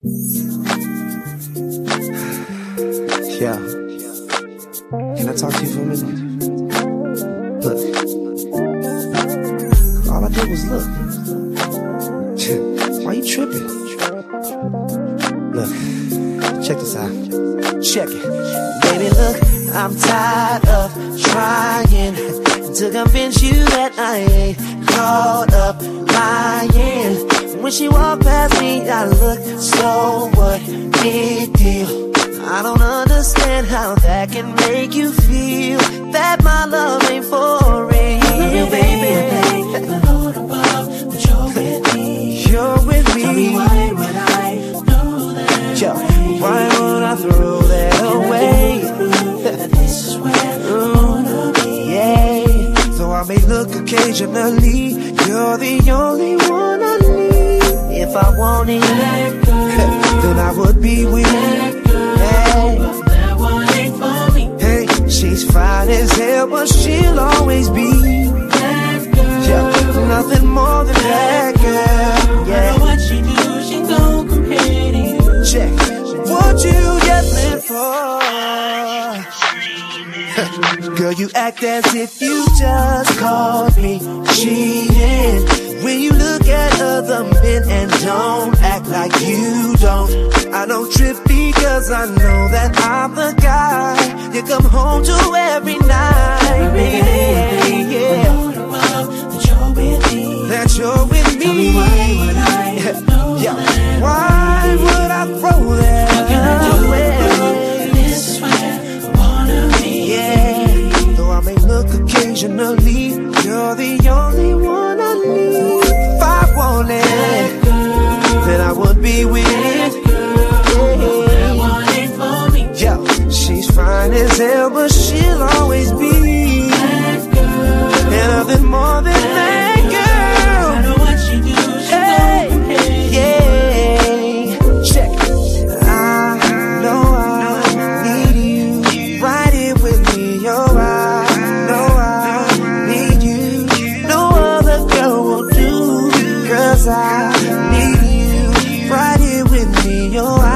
Yeah. Can I talk to you for a minute? Look. All I did was look. Why you tripping? Look. Check this out. Check it. Baby, look, I'm tired of trying to convince you that I ain't caught up lying. When she walked past me, I looked, so what? Big deal. I don't understand how that can make you feel that my love ain't for real, baby. The Lord above, but you're with me. You're with me. Tell me why would I throw that away? Why would I throw that away? That this is where I wanna be. Yeah. Though I may look occasionally, you're the only one I need. If I wanted, then I would be with you. Hey, that one ain't for me. Hey, she's fine as hell, but she'll always be that girl. Yeah, nothing more than that girl. Yeah. What she do, she gon' compare to you. Check. What you yelling for? Girl, you act as if you just caught me cheating. When you look at other men and don't act like you don't. I don't trip because I know that I'm the guy you come home to every night. Baby, yeah. That you're with me. That you're with me. Tell me why would I know yeah. that? Why would I throw that How can I do away? it? This is where I wanna be. Yeah. Though I may look occasionally, you're the only one I need. If I wanted, then I would be with you. That one ain't for me. Yeah, she's fine as hell, but she'll always be That girl. and nothing more than that girl. No matter what she do, she Hey, gon' compare. yeah, check it. I know I need you right here with me. Oh, I know I need you. No other girl will do, 'cause I need you right here with me. Oh, I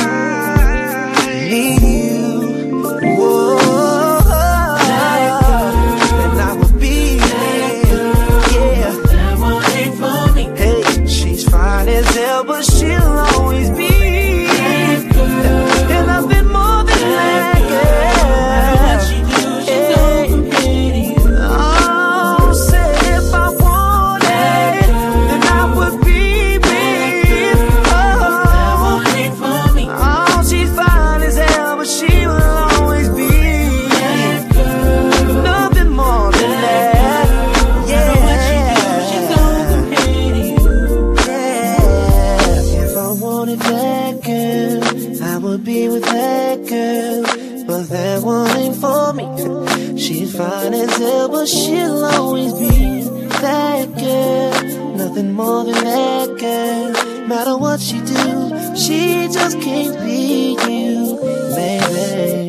need you. Whoa, and I will be there. Yeah. That one ain't for me. Hey, she's fine as hell, but she'll always be and nothing more than that What girl. she do, she gon' compare to you. Oh, say if I wanted, then I would be with. That Oh, one ain't for me. oh, she's fine as hell, but she will always be nothing more than that. What she do, she gon' compare to you. Yeah, if I wanted that girl, I would be with that girl. But that one ain't for me. She's fine as hell, but she'll always be that girl. Nothing more than that girl. Matter what she do, she just can't beat you, baby.